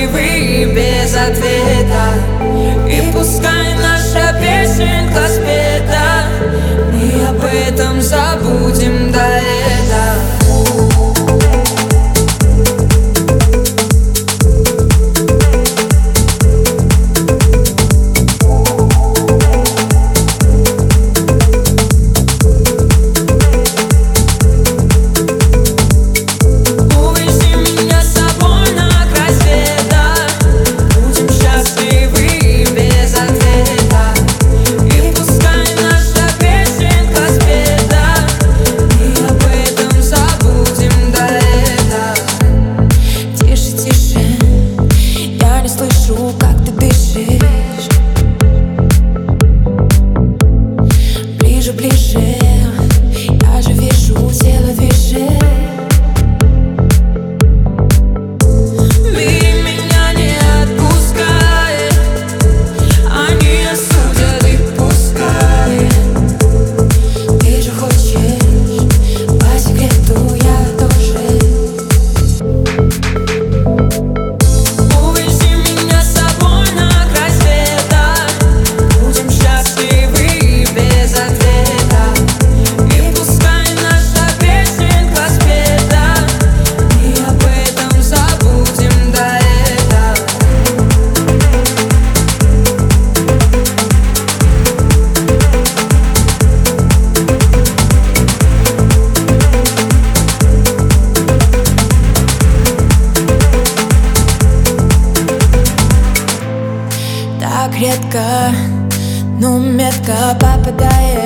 счастливы без ответа. И пускай наша песенка спета, мы об этом забудем до лета. Как ты дышишь, ближе, ближе, я же вижу, тело движет. Мир меня не отпускает, они осудят и пускай. Ты же хочешь, по секрету я тоже. Так редко, но метко попадает.